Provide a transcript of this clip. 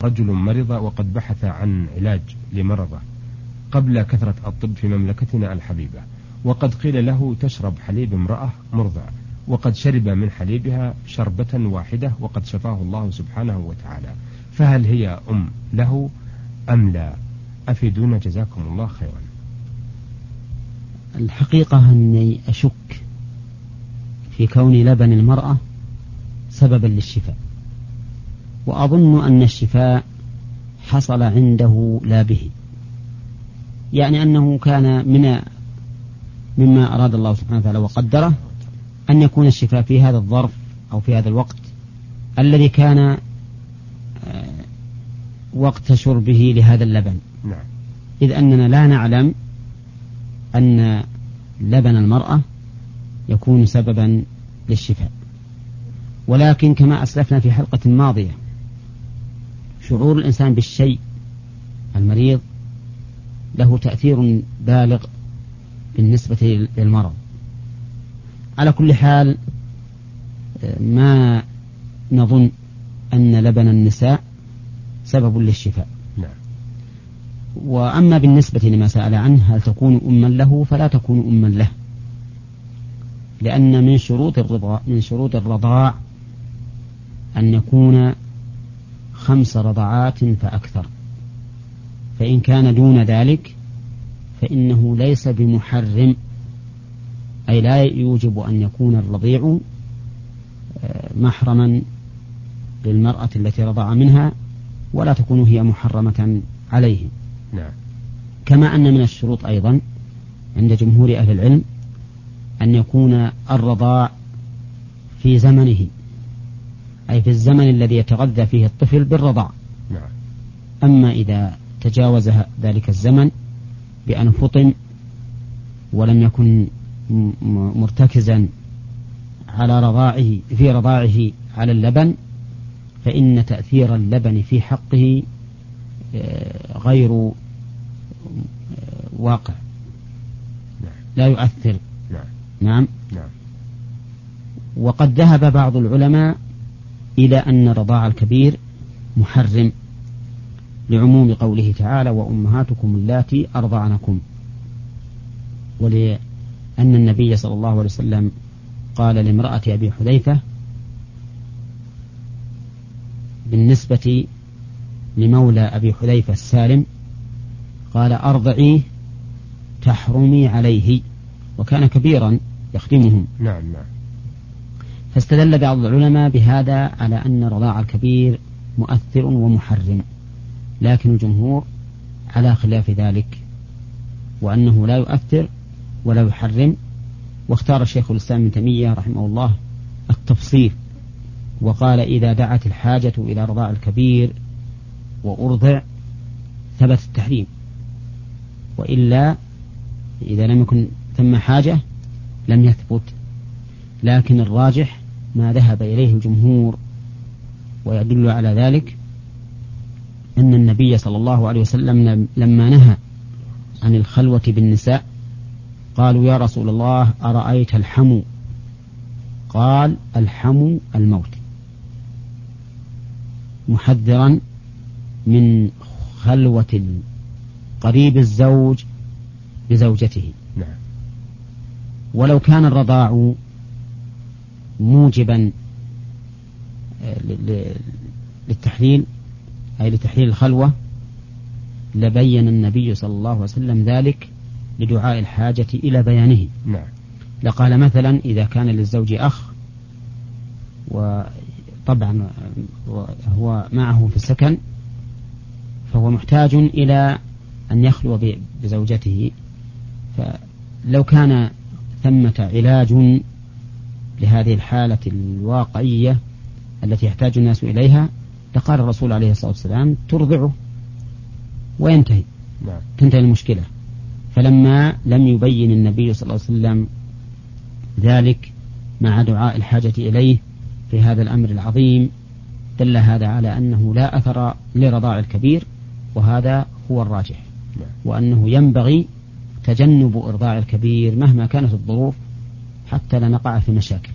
رجل مرض وقد بحث عن علاج لمرضه قبل كثرة الطب في مملكتنا الحبيبة، وقد قيل له تشرب حليب امرأة مرضع، وقد شرب من حليبها شربة واحدة وقد شفاه الله سبحانه وتعالى، فهل هي أم له أم لا؟ أفيدونا جزاكم الله خيرا. الحقيقة أني أشك في كون لبن المرأة سببا للشفاء، وأظن أن الشفاء حصل عنده لا به، يعني أنه كان مما أراد الله سبحانه وتعالى وقدره أن يكون الشفاء في هذا الظرف أو في هذا الوقت الذي كان وقت شربه لهذا اللبن. نعم. إذ أننا لا نعلم أن لبن المرأة يكون سببا للشفاء، ولكن كما أسلفنا في حلقة ماضية شعور الإنسان بالشيء المريض له تأثير بالغ بالنسبة للمرض. على كل حال ما نظن أن لبن النساء سبب للشفاء. نعم. وأما بالنسبة لما سأل عنه هل تكون أما له، فلا تكون أما له، لأن من شروط الرضاع أن يكون 5 رضعات فأكثر، فإن كان دون ذلك فإنه ليس بمحرم، أي لا يوجب أن يكون الرضيع محرما للمرأة التي رضع منها، ولا تكون هي محرمة عليه. نعم. كما أن من الشروط أيضا عند جمهور أهل العلم أن يكون الرضاع في زمنه، أي في الزمن الذي يتغذى فيه الطفل بالرضاع. نعم. أما إذا تجاوز ذلك الزمن بأن فطم ولم يكن مرتكزا على رضاعه على اللبن، فإن تأثير اللبن في حقه غير واقع، لا يؤثر. نعم. نعم. وقد ذهب بعض العلماء إلى أن رضاع الكبير محرم لعموم قوله تعالى وأمهاتكم اللاتي أرضعنكم، ولأن النبي صلى الله عليه وسلم قال لامرأة أبي حذيفة بالنسبة لمولى أبي حذيفة السالم قال أرضعيه تحرمي عليه، وكان كبيرا يخدمهم. نعم. نعم. فاستدل بعض العلماء بهذا على أن رضاع الكبير مؤثر ومحرم، لكن الجمهور على خلاف ذلك، وأنه لا يؤثر ولا يحرم. واختار الشيخ الإسلام ابن تيمية رحمه الله التفصيل، وقال إذا دعت الحاجة إلى رضاع الكبير وأرضع ثبت التحريم، وإلا إذا لم يكن ثم حاجة لم يثبت. لكن الراجح ما ذهب إليه الجمهور، ويدل على ذلك أن النبي صلى الله عليه وسلم لما نهى عن الخلوة بالنساء قالوا يا رسول الله أرأيت الحمو؟ قال الحمو الموت، محذرا من خلوة قريب الزوج بزوجته. نعم. ولو كان الرضاع موجبا للتحليل أي لتحليل الخلوة لبين النبي صلى الله عليه وسلم ذلك لدعاء الحاجة إلى بيانه. نعم. لقال مثلا إذا كان للزوج أخ وطبعا هو معه في السكن فهو محتاج إلى أن يخلو بزوجته، فلو كان ثمة علاج لهذه الحالة الواقعية التي يحتاج الناس إليها لقال الرسول عليه الصلاة والسلام ترضعه وينتهي. نعم. تنتهي المشكلة. فلما لم يبين النبي صلى الله عليه وسلم ذلك مع دعاء الحاجة إليه في هذا الأمر العظيم دل هذا على أنه لا أثر لرضاع الكبير، وهذا هو الراجح. نعم. وأنه ينبغي تجنب إرضاع الكبير مهما كانت الظروف حتى لا نقع في مشاكل.